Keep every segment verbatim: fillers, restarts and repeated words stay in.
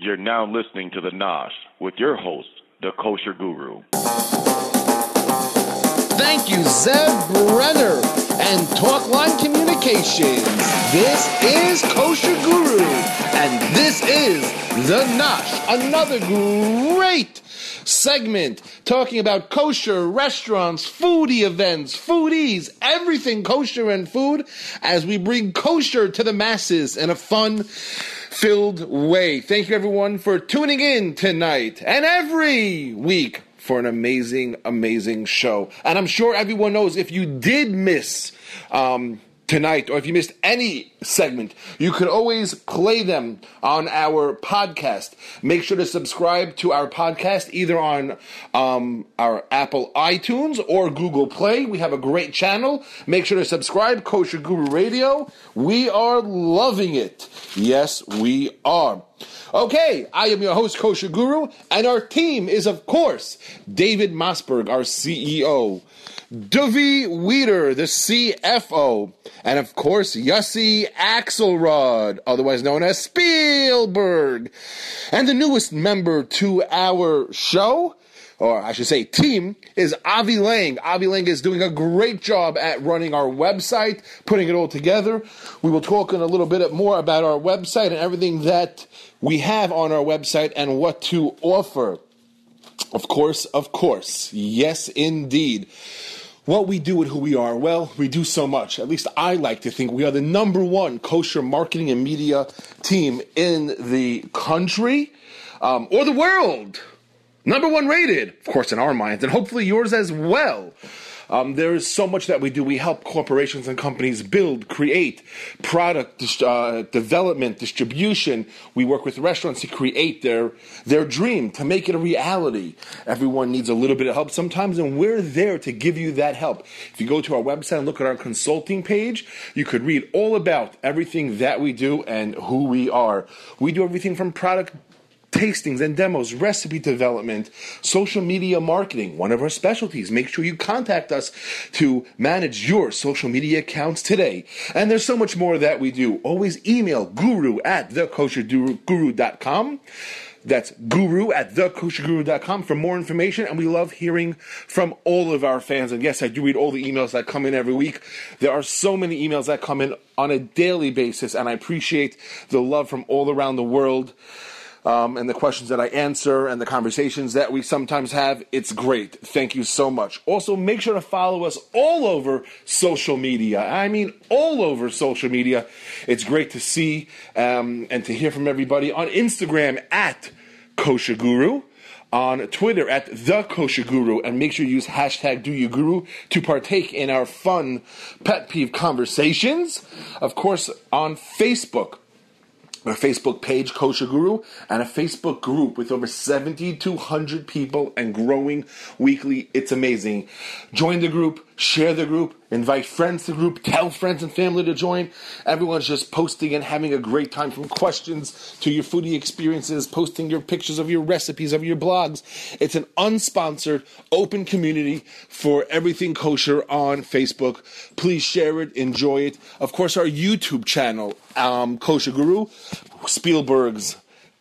You're now listening to The Nosh with your host, the Kosher Guru. Thank you, Zev Brenner and Talkline Communications. This is Kosher Guru, and this is The Nosh, another great segment talking about kosher restaurants, foodie events, foodies, everything kosher and food as we bring kosher to the masses in a fun filled way. Thank you everyone for tuning in tonight and every week for an amazing, amazing show. And I'm sure everyone knows if you did miss um, tonight, or if you missed any segment, you could always play them on our podcast. Make sure to subscribe to our podcast either on um, our Apple iTunes or Google Play. We have a great channel. Make sure to subscribe, Kosher Guru Radio. We are loving it. Yes, we are. Okay, I am your host, Kosher Guru, and our team is, of course, David Mossberg, our C E O, Dovi Weeder, the C F O, and of course, Yossi Axelrod, otherwise known as Spielberg. And the newest member to our show, or I should say team, is Avi Lang. Avi Lang is doing a great job at running our website, putting it all together. We will talk in a little bit more about our website and everything that we have on our website and what to offer. Of course, of course. Yes, indeed. What we do and who we are, well, we do so much. At least I like to think we are the number one kosher marketing and media team in the country, um, or the world. Number one rated, of course, in our minds, and hopefully yours as well. Um, there is so much that we do. We help corporations and companies build, create product uh, development, distribution. We work with restaurants to create their their dream, to make it a reality. Everyone needs a little bit of help sometimes, and we're there to give you that help. If you go to our website and look at our consulting page, you could read all about everything that we do and who we are. We do everything from product tastings and demos, recipe development, social media marketing, one of our specialties. Make sure you contact us to manage your social media accounts today. And there's so much more that we do. Always email guru at the kosher guru dot com. That's guru at the kosher guru dot com for more information. And we love hearing from all of our fans. And yes, I do read all the emails that come in every week. There are so many emails that come in on a daily basis, and I appreciate the love from all around the world. Um, and the questions that I answer and the conversations that we sometimes have. It's great. Thank you so much. Also, make sure to follow us all over social media. I mean, all over social media. It's great to see um, and to hear from everybody on Instagram at Kosher Guru, on Twitter at The Kosher Guru, and make sure you use hashtag DoYouGuru to partake in our fun pet peeve conversations. Of course, on Facebook, our Facebook page, Kosher Guru, and a Facebook group with over seven thousand two hundred people and growing weekly. It's amazing. Join the group, share the group, invite friends to the group, tell friends and family to join. Everyone's just posting and having a great time, from questions to your foodie experiences, posting your pictures of your recipes, of your blogs. It's an unsponsored, open community for everything kosher on Facebook. Please share it, enjoy it. Of course, our YouTube channel, um, Kosher Guru, Spielberg's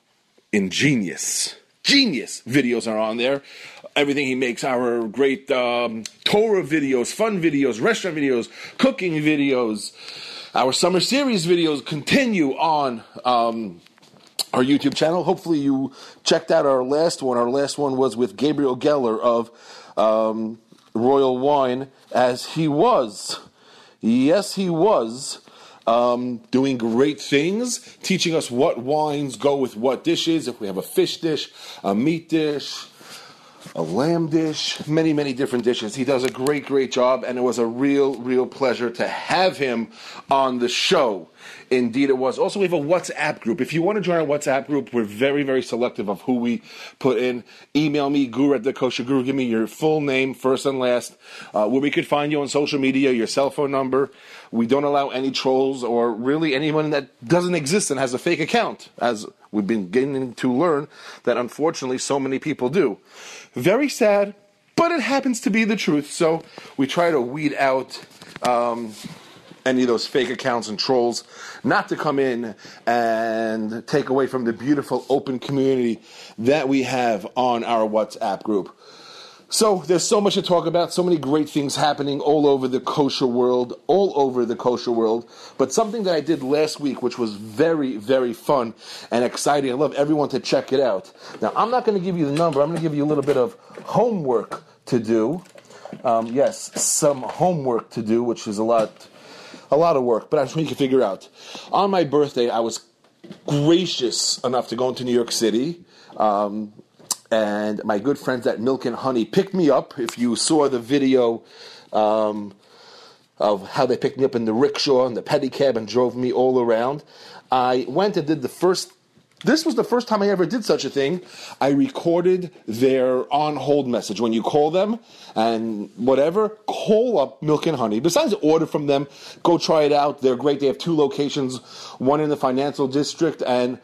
ingenious, genius videos are on there. Everything he makes, our great um, Torah videos, fun videos, restaurant videos, cooking videos, our summer series videos continue on um, our YouTube channel. Hopefully you checked out our last one. Our last one was with Gabriel Geller of um, Royal Wine, as he was, yes he was, Um, doing great things, teaching us what wines go with what dishes, if we have a fish dish, a meat dish, a lamb dish, many, many different dishes. He does a great, great job, and it was a real, real pleasure to have him on the show. Indeed it was. Also, we have a WhatsApp group. If you want to join our WhatsApp group, we're very, very selective of who we put in. Email me, guru at the kosher guru. Give me your full name, first and last, uh, where we could find you on social media, your cell phone number. We don't allow any trolls or really anyone that doesn't exist and has a fake account, as we've been beginning to learn that unfortunately so many people do. Very sad, but it happens to be the truth. So we try to weed out um, any of those fake accounts and trolls not to come in and take away from the beautiful open community that we have on our WhatsApp group. So there's so much to talk about, so many great things happening all over the kosher world, all over the kosher world. But something that I did last week, which was very, very fun and exciting. I love everyone to check it out. Now, I'm not going to give you the number. I'm going to give you a little bit of homework to do. Um, yes, some homework to do, which is a lot, a lot of work. But I'm sure you can figure out. On my birthday, I was gracious enough to go into New York City. Um, And my good friends at Milk and Honey picked me up. If you saw the video um, of how they picked me up in the rickshaw and the pedicab and drove me all around, I went and did the first, this was the first time I ever did such a thing. I recorded their on-hold message. When you call them and whatever, call up Milk and Honey. Besides order from them, go try it out. They're great. They have two locations, one in the financial district and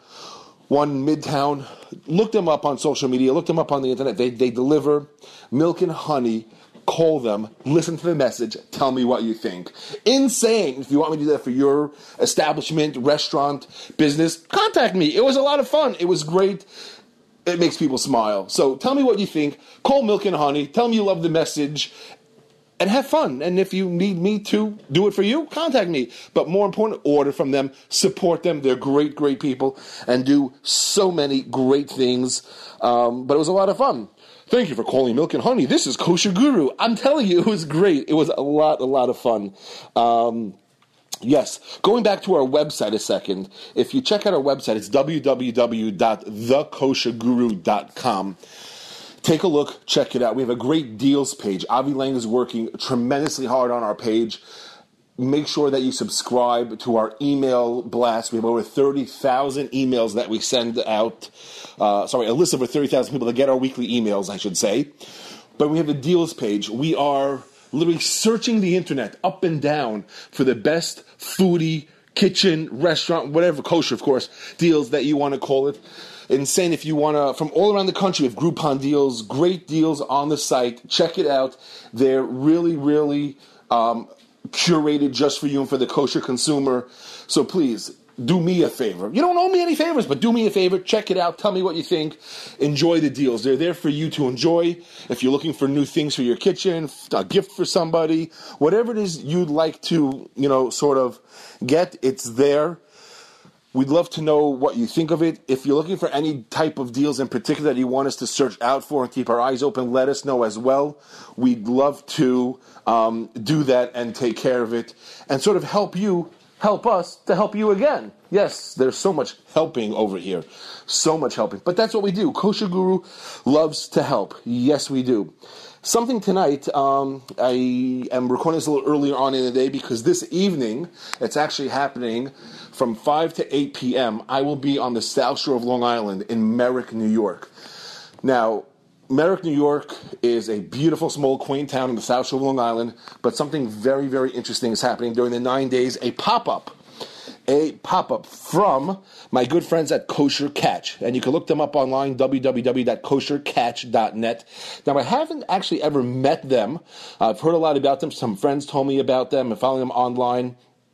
one Midtown. Look them up on social media. Look them up on the internet. They they deliver Milk and Honey. Call them. Listen to the message. Tell me what you think. Insane. If you want me to do that for your establishment, restaurant, business, contact me. It was a lot of fun. It was great. It makes people smile. So tell me what you think. Call Milk and Honey. Tell me you love the message. And have fun. And if you need me to do it for you, contact me. But more important, order from them. Support them. They're great, great people. And do so many great things. Um, but it was a lot of fun. Thank you for calling Milk and Honey. This is Kosher Guru. I'm telling you, it was great. It was a lot, a lot of fun. Um, yes. Going back to our website a second. If you check out our website, it's w w w dot the kosher guru dot com. Take a look, check it out. We have a great deals page. Avi Lang is working tremendously hard on our page. Make sure that you subscribe to our email blast. We have over thirty thousand emails that we send out. Uh, sorry, a list of over thirty thousand people that get our weekly emails, I should say. But we have a deals page. We are literally searching the internet up and down for the best foodie, kitchen, restaurant, whatever, kosher, of course, deals that you want to call it. Insane. If you want to, from all around the country, we have Groupon deals, great deals on the site. Check it out. They're really, really um, curated just for you and for the kosher consumer. So please, do me a favor. You don't owe me any favors, but do me a favor. Check it out. Tell me what you think. Enjoy the deals. They're there for you to enjoy. If you're looking for new things for your kitchen, a gift for somebody, whatever it is you'd like to, you know, sort of get, it's there. We'd love to know what you think of it. If you're looking for any type of deals in particular that you want us to search out for and keep our eyes open, let us know as well. We'd love to um, do that and take care of it and sort of help you, help us to help you again. Yes, there's so much helping over here. So much helping. But that's what we do. Kosher Guru loves to help. Yes, we do. Something tonight, um, I am recording this a little earlier on in the day because this evening, it's actually happening from five to eight p.m. I will be on the South Shore of Long Island in Merrick, New York. Now, Merrick, New York is a beautiful, small, quaint town in the South Shore of Long Island, but something very, very interesting is happening during the nine days, a pop-up. A pop-up from my good friends at Kosher Catch. And you can look them up online, w w w dot kosher catch dot net. Now, I haven't actually ever met them. I've heard a lot about them. Some friends told me about them and following them online.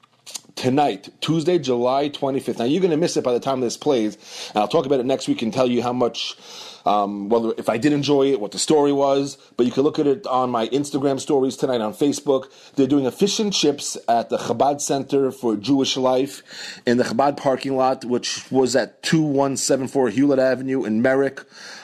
Tonight, Tuesday, July twenty-fifth. Now, you're going to miss it by the time this plays. And I'll talk about it next week and tell you how much, um, whether if I did enjoy it, what the story was. But you can look at it on my Instagram stories tonight on Facebook. They're doing a fish and chips at the Chabad Center for Jewish Life in the Chabad parking lot, which was at two one seven four Hewlett Avenue in Merrick.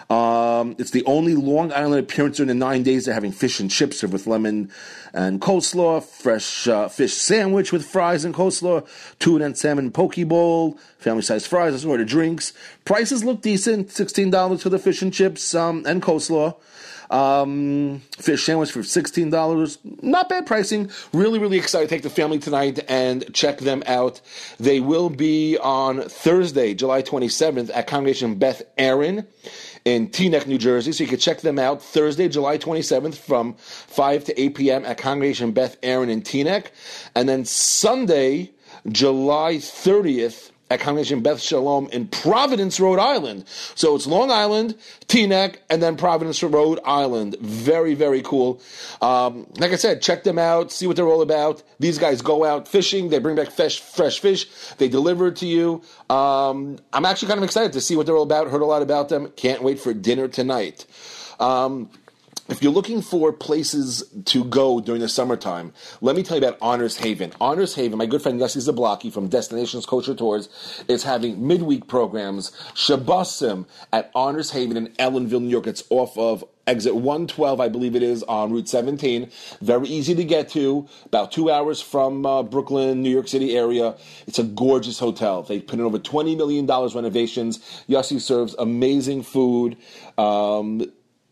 Um, it's the only Long Island appearance during the nine days. They're having fish and chips served with lemon and coleslaw, fresh uh, fish sandwich with fries and coleslaw, tuna and salmon poke bowl, family-sized fries, as well as drinks. Prices look decent, sixteen dollars for the fish and chips um, and coleslaw. Um, fish sandwich for sixteen dollars. Not bad pricing. Really, really excited to take the family tonight and check them out. They will be on Thursday, July twenty-seventh at Congregation Beth Aaron in Teaneck, New Jersey. So you can check them out Thursday, July twenty-seventh from five to eight p.m. at Congregation Beth Aaron in Teaneck. And then Sunday, July thirtieth at Congregation Beth Shalom in Providence, Rhode Island. So it's Long Island, Teaneck, and then Providence, Rhode Island. Very, very cool. Um, like I said, check them out, see what they're all about. These guys go out fishing. They bring back fresh, fresh fish. They deliver it to you. Um, I'm actually kind of excited to see what they're all about. Heard a lot about them. Can't wait for dinner tonight. Um, If you're looking for places to go during the summertime, let me tell you about Honors Haven. Honors Haven, my good friend Yossi Zablocki from Destinations Kosher Tours is having midweek programs, Shabbosim, at Honors Haven in Ellenville, New York. It's off of exit one twelve, I believe it is, on Route seventeen. Very easy to get to, about two hours from uh, Brooklyn, New York City area. It's a gorgeous hotel. They put in over twenty million dollars renovations. Yossi serves amazing food. Um...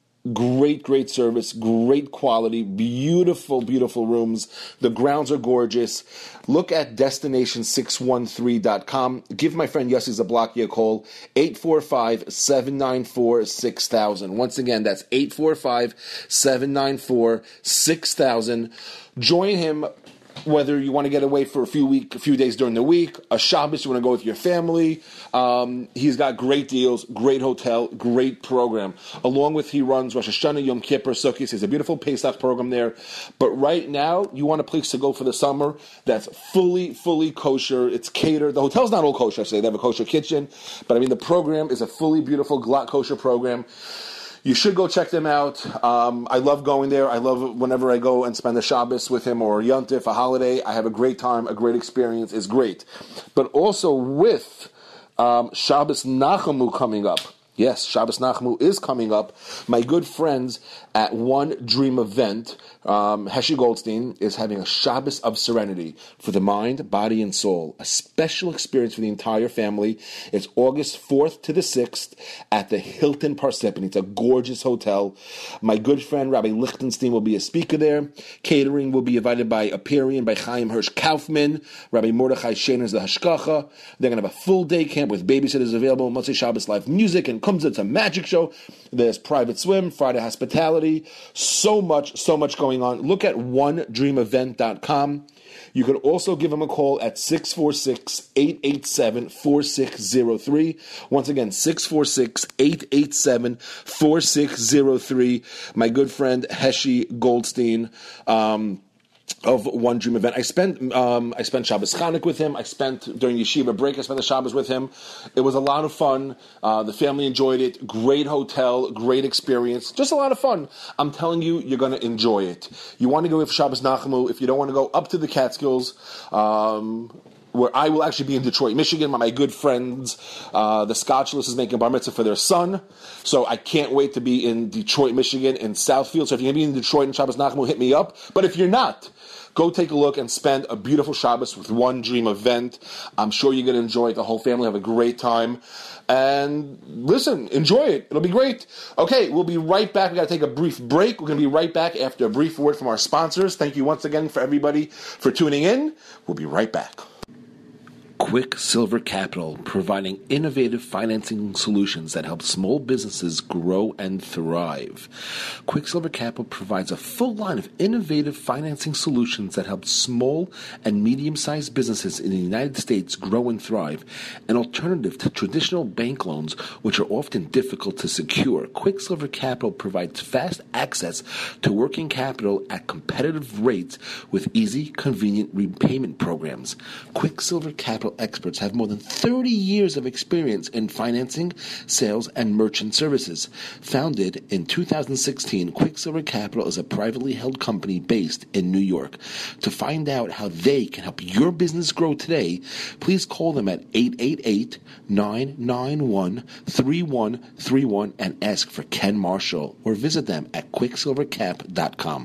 Great, great service, great quality, beautiful, beautiful rooms. The grounds are gorgeous. Look at destination six one three dot com. Give my friend Yossi Zablocki a call, eight four five, seven nine four, six thousand. Once again, that's eight four five, seven nine four, six thousand. Join him. Whether you want to get away for a few week, a few days during the week, a Shabbos, you want to go with your family. Um, he's got great deals, great hotel, great program. Along with he runs Rosh Hashanah, Yom Kippur, Sukkot. He has a beautiful Pesach program there. But right now, you want a place to go for the summer that's fully, fully kosher. It's catered. The hotel's not all kosher, actually. They have a kosher kitchen. But I mean, the program is a fully beautiful glatt kosher program. You should go check them out. Um, I love going there. I love whenever I go and spend a Shabbos with him or a Yontif, a holiday. I have a great time, a great experience. It's great. But also with um, Shabbos Nachamu coming up. Yes, Shabbos Nachamu is coming up. My good friends at One Dream Event, um, Heshi Goldstein, is having a Shabbos of Serenity for the mind, body, and soul. A special experience for the entire family. It's August fourth to the sixth at the Hilton Parsippany. It's a gorgeous hotel. My good friend Rabbi Lichtenstein will be a speaker there. Catering will be invited by Aperian, by Chaim Hirsch Kaufman. Rabbi Mordechai Sheiner is the Hashkacha. They're going to have a full day camp with babysitters available. Motzei Shabbos live music and Kumza. It's a magic show. There's private swim, Friday hospitality. So much, so much going on. Look at one dream event dot com. You could also give them a call at six four six, eight eight seven, four six zero three. Once again, six four six, eight eight seven, four six zero three. My good friend Heshi Goldstein, um, of One Dream Event. I spent um, I spent Shabbos Chanuk with him. I spent, during Yeshiva break, I spent the Shabbos with him. It was a lot of fun. Uh, the family enjoyed it. Great hotel, great experience. Just a lot of fun. I'm telling you, you're going to enjoy it. You want to go with Shabbos Nachamu. If you don't want to go up to the Catskills, um, where I will actually be in Detroit, Michigan. My good friends, uh, the Scotchless is making bar mitzvah for their son. So I can't wait to be in Detroit, Michigan, in Southfield. So if you're going to be in Detroit and Shabbos Nachamu, hit me up. But if you're not, go take a look and spend a beautiful Shabbos with One Dream Event. I'm sure you're going to enjoy it. The whole family have a great time. And listen, enjoy it. It'll be great. Okay, we'll be right back. We've got to take a brief break. We're going to be right back after a brief word from our sponsors. Thank you once again for everybody for tuning in. We'll be right back. Quicksilver Capital, providing innovative financing solutions that help small businesses grow and thrive. Quicksilver Capital provides a full line of innovative financing solutions that help small and medium-sized businesses in the United States grow and thrive, an alternative to traditional bank loans, which are often difficult to secure. Quicksilver Capital provides fast access to working capital at competitive rates with easy, convenient repayment programs. Quicksilver Capital experts have more than thirty years of experience in financing, sales, and merchant services. Founded in two thousand sixteen, Quicksilver Capital is a privately held company based in New York. To find out how they can help your business grow today, please call them at eight eight eight, nine nine one, three one three one and ask for Ken Marshall, or visit them at quicksilver cap dot com.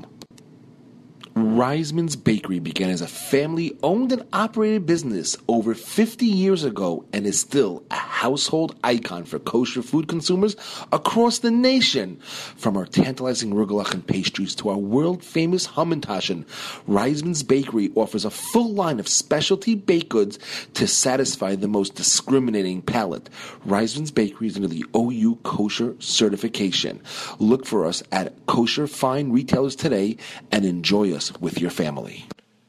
Reisman's Bakery began as a family-owned and operated business over fifty years ago and is still a household icon for kosher food consumers across the nation. From our tantalizing rugelach and pastries to our world-famous Hamantaschen, Reisman's Bakery offers a full line of specialty baked goods to satisfy the most discriminating palate. Reisman's Bakery is under the O U Kosher certification. Look for us at kosher fine retailers today and enjoy us with your family.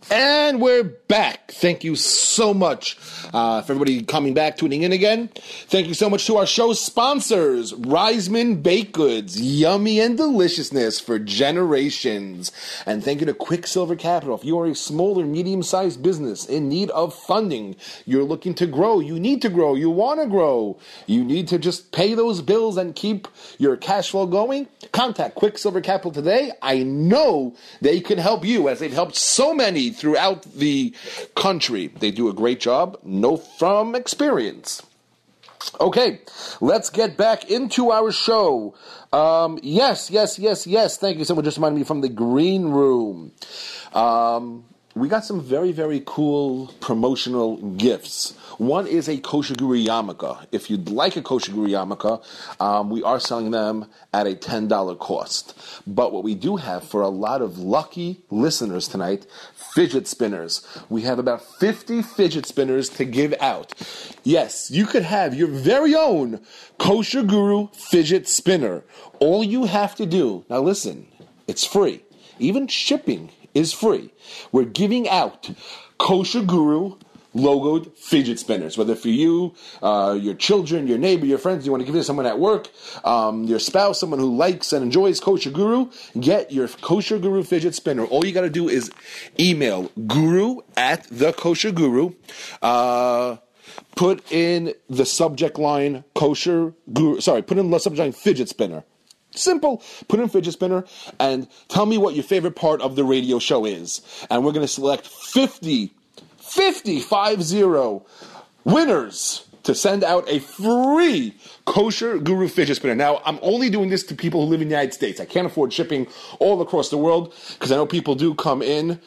And we're back. Thank you so much uh, for everybody coming back, tuning in again. Thank you so much to our show sponsors, Reisman Baked Goods, yummy and deliciousness for generations. And thank you to Quicksilver Capital. If you are a small or medium-sized business in need of funding, you're looking to grow, you need to grow, you want to grow, you need to just pay those bills and keep your cash flow going, contact Quicksilver Capital today. I know they can help you, as they've helped so many throughout the country. They do a great job, know from experience. Okay, let's get back into our show. Um, yes, yes, yes, yes. Thank you. Someone just reminded me from the green room. Um, we got some very, very cool promotional gifts. One is a Kosher Guru yarmulke. If you'd like a Kosher Guru yarmulke, um, we are selling them at a ten dollars cost. But what we do have for a lot of lucky listeners tonight, fidget spinners. We have about fifty fidget spinners to give out. Yes, you could have your very own Kosher Guru fidget spinner. All you have to do, now listen, it's free. Even shipping is free. We're giving out Kosher Guru logoed fidget spinners, whether for you, uh, your children, your neighbor, your friends, you want to give it to someone at work, um, your spouse, someone who likes and enjoys Kosher Guru, get your Kosher Guru fidget spinner. All you got to do is email guru at the Kosher Guru, uh, put in the subject line Kosher Guru, sorry, put in the subject line fidget spinner. Simple. Put in fidget spinner and tell me what your favorite part of the radio show is. And we're going to select fifty, fifty, five zero winners to send out a free Kosher Guru fidget spinner. Now, I'm only doing this to people who live in the United States. I can't afford shipping all across the world because I know people do come in,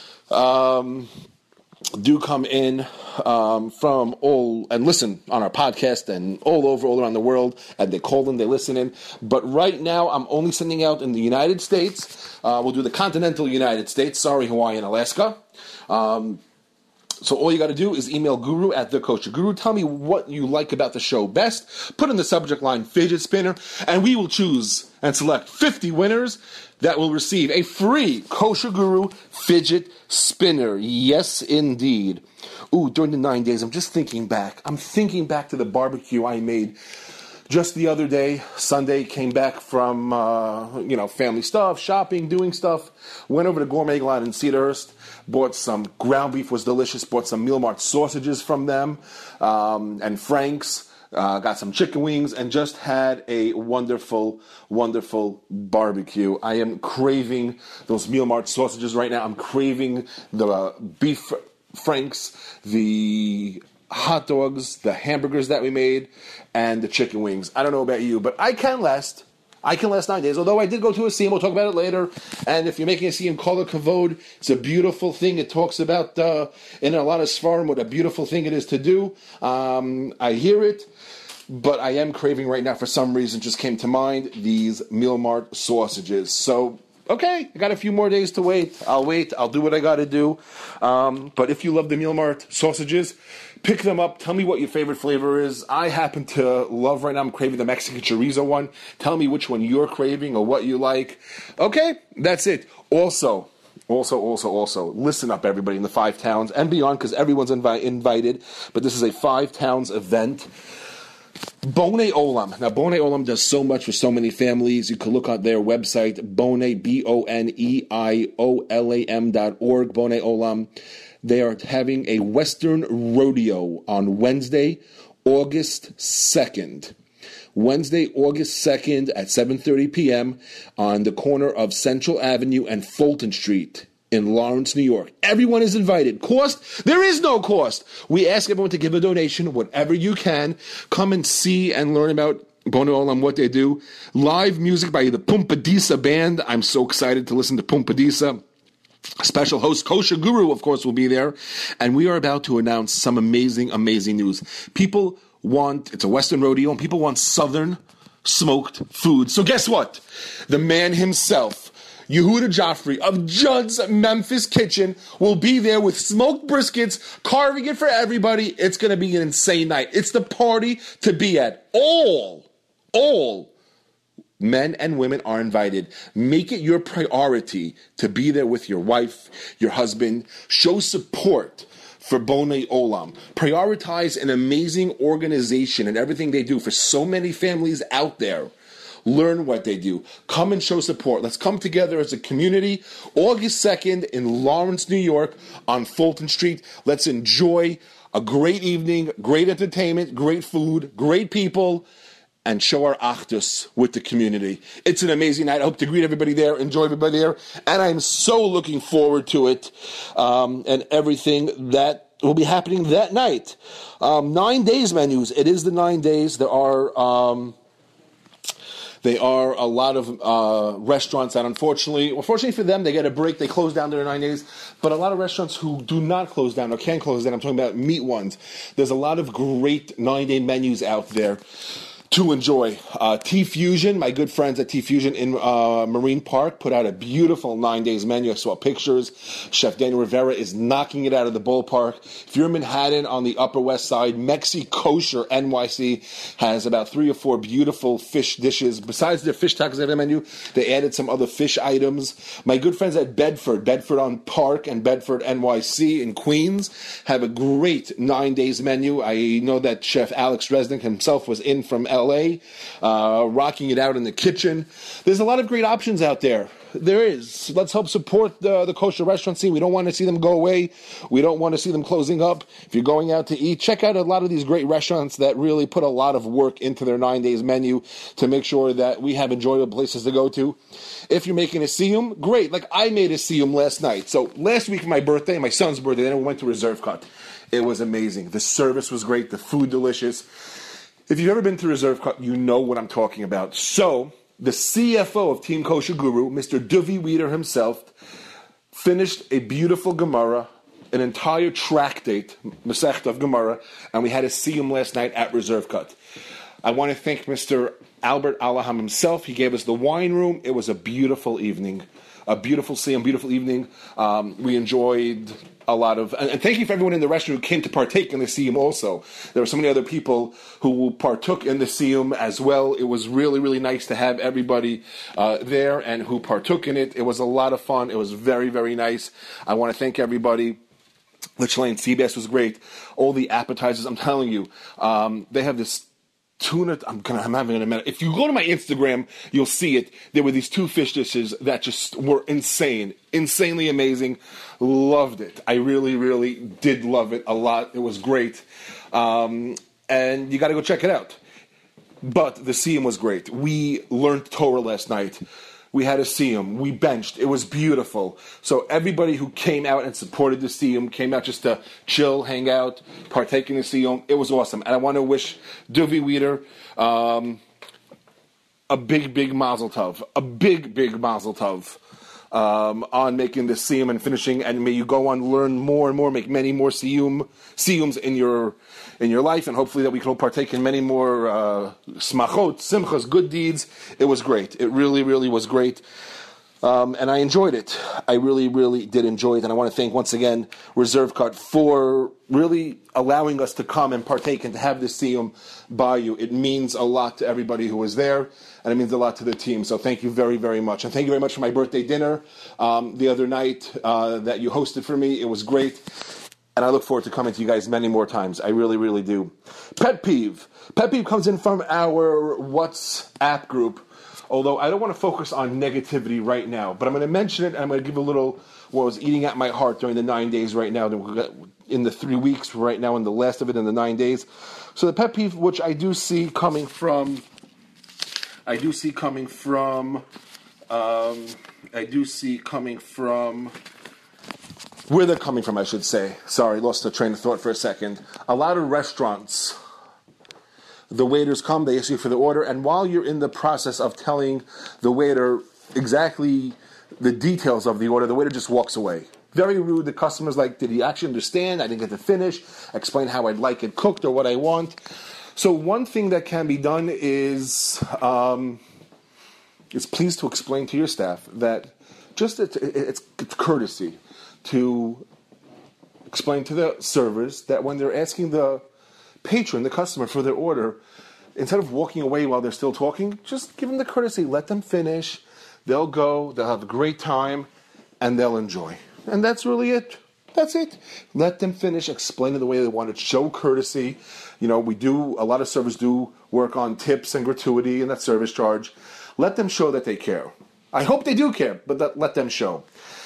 um, do come in um, from all, and listen on our podcast and all over, all around the world, and they call in, they listen in. But right now, I'm only sending out in the United States. Uh, we'll do the continental United States. Sorry, Hawaii and Alaska. Um, So all you got to do is email guru at the Kosher Guru. Tell me what you like about the show best. Put in the subject line fidget spinner, and we will choose and select fifty winners that will receive a free Kosher Guru fidget spinner. Yes, indeed. Ooh, during the nine days, I'm just thinking back. I'm thinking back to the barbecue I made just the other day. Sunday, came back from, uh, you know, family stuff, shopping, doing stuff. Went over to Gourmet Glad in Cedarhurst. Bought some ground beef, was delicious. Bought some Meal Mart sausages from them. Um, and Frank's. Uh, got some chicken wings and just had a wonderful, wonderful barbecue. I am craving those Meal Mart sausages right now. I'm craving the uh, beef Frank's, the hot dogs, the hamburgers that we made, and the chicken wings. I don't know about you, but I can last. I can last nine days, although I did go to a siyum. We'll talk about it later. And if you're making a siyum, call it kavod. It's a beautiful thing. It talks about, uh, in a lot of svarim, what a beautiful thing it is to do. Um, I hear it, but I am craving right now, for some reason, just came to mind, these Meal Mart sausages. So, okay, I got a few more days to wait. I'll wait. I'll do what I got to do. Um, but if you love the Meal Mart sausages, pick them up. Tell me what your favorite flavor is. I happen to love right now, I'm craving the Mexican chorizo one. Tell me which one you're craving or what you like. Okay, that's it. Also, also, also, also, listen up, everybody in the five towns and beyond, because everyone's invi- invited. But this is a five towns event. Bonei Olam. Now, Bonei Olam does so much for so many families. You can look on their website, Bonei, B O N E I O L A M dot org, Bonei Olam. They are having a Western rodeo on Wednesday, August second. Wednesday, August second at seven thirty p.m. on the corner of Central Avenue and Fulton Street in Lawrence, New York. Everyone is invited. Cost? There is no cost. We ask everyone to give a donation, whatever you can. Come and see and learn about Bonei Olam, what they do. Live music by the Pumpadisa Band. I'm so excited to listen to Pumpadisa. Special host Kosher Guru, of course, will be there. And we are about to announce some amazing, amazing news. People want, it's a Western rodeo, and people want Southern smoked food. So guess what? The man himself, Yehuda Joffrey of Judd's Memphis Kitchen, will be there with smoked briskets, carving it for everybody. It's going to be an insane night. It's the party to be at. All, all Men and women are invited. Make it your priority to be there with your wife, your husband. Show support for Bonei Olam. Prioritize an amazing organization and everything they do for so many families out there. Learn what they do. Come and show support. Let's come together as a community. August second in Lawrence, New York on Fulton Street. Let's enjoy a great evening, great entertainment, great food, great people, and show our achdus with the community. It's an amazing night. I hope to greet everybody there, enjoy everybody there, and I'm so looking forward to it um, and everything that will be happening that night. Um, nine days menus. It is the nine days. There are... Um, There are a lot of uh, restaurants that unfortunately, unfortunately for them, they get a break. They close down during nine days. But a lot of restaurants who do not close down or can close down, I'm talking about meat ones. There's a lot of great nine-day menus out there to enjoy. Uh, T-Fusion, my good friends at T-Fusion in uh, Marine Park, put out a beautiful nine days menu. I saw pictures. Chef Daniel Rivera is knocking it out of the ballpark. If you're in Manhattan on the Upper West Side, Mexi Kosher N Y C has about three or four beautiful fish dishes. Besides their fish tacos they have on the menu, they added some other fish items. My good friends at Bedford, Bedford on Park and Bedford N Y C in Queens have a great nine days menu. I know that Chef Alex Resnick himself was in from L A, uh, rocking it out in the kitchen. There's a lot of great options out there. There is. Let's help support the, the kosher restaurant scene. We don't want to see them go away. We don't want to see them closing up. If you're going out to eat, check out a lot of these great restaurants that really put a lot of work into their nine days menu to make sure that we have enjoyable places to go to. If you're making a siyum, great. Like I made a siyum last night. So last week for my birthday, my son's birthday, then we went to Reserve Cut. It was amazing. The service was great. The food delicious. If you've ever been to Reserve Cut, you know what I'm talking about. So, the C F O of Team Kosher Guru, Mister Duvi Weeder himself, finished a beautiful Gemara, an entire tractate, Masechta of Gemara, and we had a siyum last night at Reserve Cut. I want to thank Mister Albert Alaham himself. He gave us the wine room. It was a beautiful evening. A beautiful siyum, beautiful evening. Um, we enjoyed a lot of, and, and thank you for everyone in the restaurant who came to partake in the siyum also. There were so many other people who partook in the siyum as well. It was really, really nice to have everybody uh, there and who partook in it. It was a lot of fun. It was very, very nice. I want to thank everybody. The Chilean sea bass was great. All the appetizers, I'm telling you, um, they have this tuna, I'm gonna, I'm having a minute. If you go to my Instagram, you'll see it. There were these two fish dishes that just were insane, insanely amazing. Loved it. I really, really did love it a lot. It was great, um, and you got to go check it out. But the siyum was great. We learned Torah last night. We had a siyum. We benched. It was beautiful. So everybody who came out and supported the siyum came out just to chill, hang out, partake in the siyum. It was awesome. And I want to wish Duvi Weeder um, a big, big mazel tov. A big, big mazel tov um, on making the siyum and finishing. And may you go on, learn more and more, make many more siyum, siyums in your in your life, and hopefully that we can all partake in many more uh, smachot, simchas, good deeds. It was great. It really, really was great. Um, and I enjoyed it. I really, really did enjoy it. And I want to thank once again Reserve Cut for really allowing us to come and partake and to have this siyum by you. It means a lot to everybody who was there, and it means a lot to the team. So thank you very, very much. And thank you very much for my birthday dinner um, the other night uh, that you hosted for me. It was great. And I look forward to coming to you guys many more times. I really, really do. Pet peeve. Pet peeve comes in from our WhatsApp group. Although I don't want to focus on negativity right now. But I'm going to mention it, and I'm going to give a little what was eating at my heart during the nine days right now. In the three weeks right now, in the last of it in the nine days. So the pet peeve, which I do see coming from... I do see coming from... Um, I do see coming from... Where they're coming from, I should say. Sorry, lost the train of thought for a second. A lot of restaurants, the waiters come, they ask you for the order, and while you're in the process of telling the waiter exactly the details of the order, the waiter just walks away. Very rude. The customer's like, did he actually understand? I didn't get to finish. Explain how I'd like it cooked or what I want. So one thing that can be done is, um, is please to explain to your staff that just it's, it's, it's courtesy to explain to the servers that when they're asking the patron, the customer, for their order, instead of walking away while they're still talking, just give them the courtesy. Let them finish. They'll go. They'll have a great time, and they'll enjoy. And that's really it. That's it. Let them finish. Explain it the way they want it. Show courtesy. You know, we do, a lot of servers do work on tips and gratuity and that service charge. Let them show that they care. I hope they do care, but that, let them show.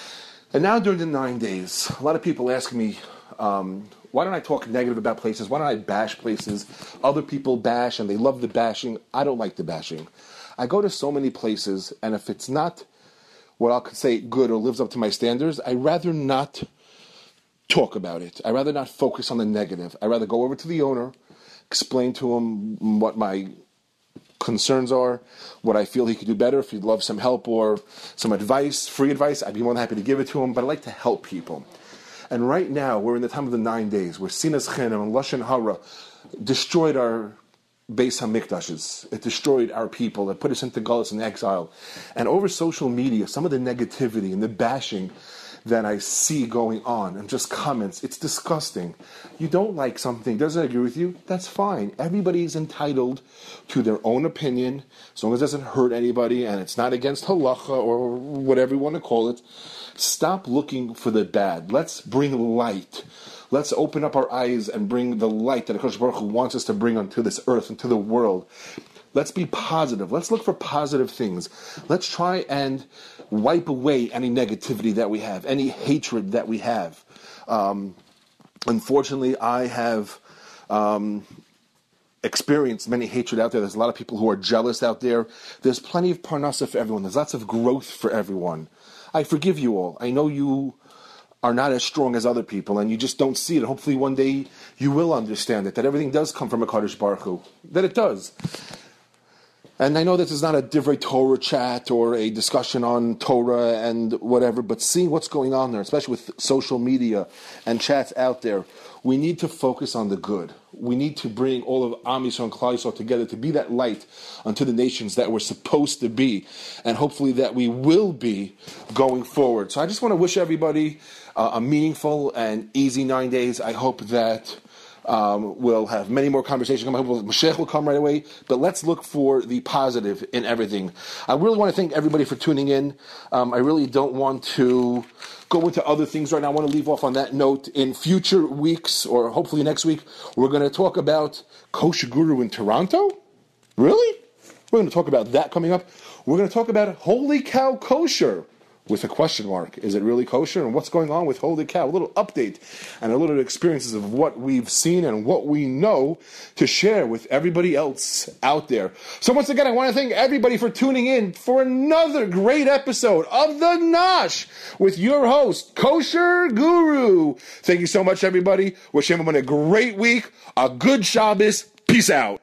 And now during the nine days, a lot of people ask me, um, why don't I talk negative about places? Why don't I bash places? Other people bash and they love the bashing. I don't like the bashing. I go to so many places, and if it's not what I'll say good or lives up to my standards, I'd rather not talk about it. I'd rather not focus on the negative. I'd rather go over to the owner, explain to him what my concerns are, what I feel he could do better, if he'd love some help or some advice, free advice, I'd be more than happy to give it to him, but I like to help people. And right now, we're in the time of the nine days, where Sinas Chenem and Lashon Hara destroyed our Beis HaMikdashes. It destroyed our people. It put us into Galus and exile. And over social media, some of the negativity and the bashing that I see going on, and just comments, it's disgusting. You don't like something, doesn't agree with you, that's fine. Everybody's entitled to their own opinion, as long as it doesn't hurt anybody, and it's not against halacha, or whatever you want to call it. Stop looking for the bad. Let's bring light. Let's open up our eyes and bring the light that HaKadosh Baruch Hu wants us to bring onto this earth, into the world. Let's be positive. Let's look for positive things. Let's try and wipe away any negativity that we have, any hatred that we have. Um, unfortunately, I have um, experienced many hatred out there. There's a lot of people who are jealous out there. There's plenty of parnasa for everyone. There's lots of growth for everyone. I forgive you all. I know you are not as strong as other people, and you just don't see it. Hopefully one day you will understand it, that everything does come from HaKadosh Baruch Hu, that it does. And I know this is not a Divrei Torah chat or a discussion on Torah and whatever, but seeing what's going on there, especially with social media and chats out there, we need to focus on the good. We need to bring all of Am Yisrael and Klal Yisrael together to be that light unto the nations that we're supposed to be, and hopefully that we will be going forward. So I just want to wish everybody uh, a meaningful and easy nine days. I hope that Um, we'll have many more conversations. I hope Mashiach will come right away. But let's look for the positive in everything. I really want to thank everybody for tuning in. Um, I really don't want to go into other things right now. I want to leave off on that note. In future weeks, or hopefully next week, we're going to talk about Kosher Guru in Toronto. Really? We're going to talk about that coming up. We're going to talk about Holy Cow Kosher, with a question mark. Is it really kosher? And what's going on with Holy Cow? A little update and a little experiences of what we've seen and what we know to share with everybody else out there. So once again, I want to thank everybody for tuning in for another great episode of The Nosh with your host, Kosher Guru. Thank you so much, everybody. Wish everyone a great week, a good Shabbos. Peace out.